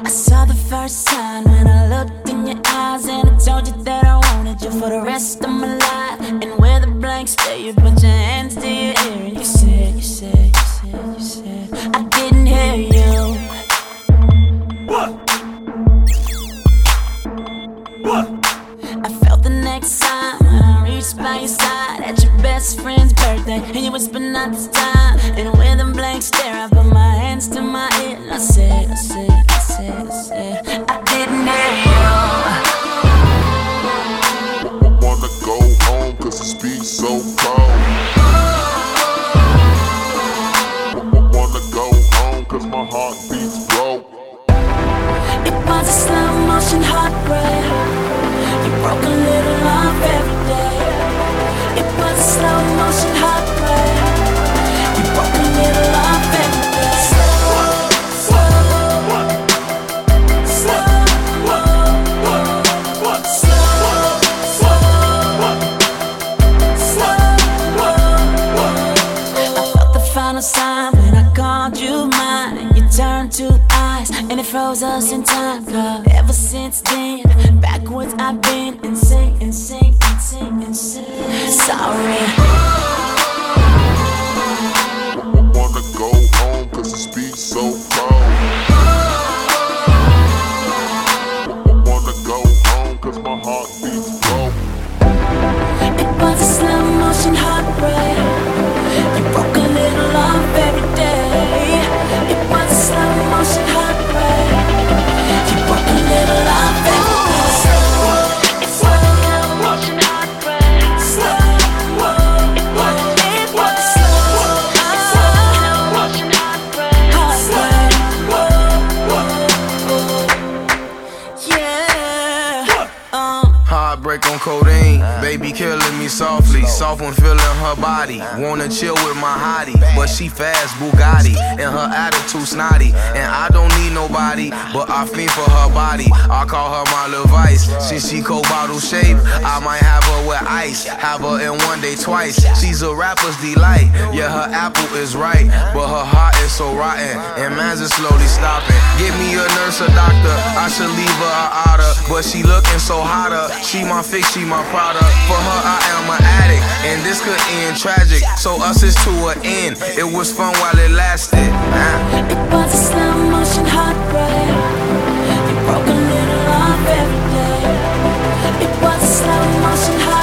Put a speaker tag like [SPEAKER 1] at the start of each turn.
[SPEAKER 1] I saw the first time when I looked in your eyes, and I told you that I wanted you for the rest of my life. And where the blank stare, you put your hands to your ear and you said, I didn't hear you. I felt the next time when I reached by your side at your best friend's birthday, and you whispered not this time. And with a blank stare, I put my hands to my ear and I said, I didn't hear you.
[SPEAKER 2] Wanna go home 'cause the speed's so cold. Wanna go home 'cause my heart beats broke.
[SPEAKER 1] It was a slow motion heartbreak. You broke a little off every day. It was a slow motion heartbreak. You broke a little off every day. I felt the final sign when I called you mine, and you turned two eyes and it froze us in time. 'Cause ever since then, backwards I've been insane. Sorry.
[SPEAKER 2] Wanna go home 'cause the speed's so cold. Wanna go home 'cause my heart beats broke.
[SPEAKER 1] It was a slow motion heartbreak. You broke a little off every day. It was a slow motion heartbreak. You broke a little off every day. It was a slow motion heartbreak. It was a slow motion heartbreak. Yeah.
[SPEAKER 3] Heartbreak on codeine, baby killing me softly. Soft when feeling her body. Wanna chill with my hottie, but she fast Bugatti, and her attitude snotty. And I don't need nobody, but I fiend for her body. I call her my little vice. Since she cold bottle shape, I might have her with ice. Have her in one day twice. She's a rapper's delight. Yeah, her apple is right, but her heart is so rotten, and man's is slowly stopping. Give me a nurse, a doctor. I should leave her a otter, but she looking so hotter. She my fix, she my product. For her, I am an addict, and this could end tragic. So us is to an end. It was fun while it lasted.
[SPEAKER 1] It was a slow motion heartbreak. You broke a little off every day. It was a slow motion heartbreak.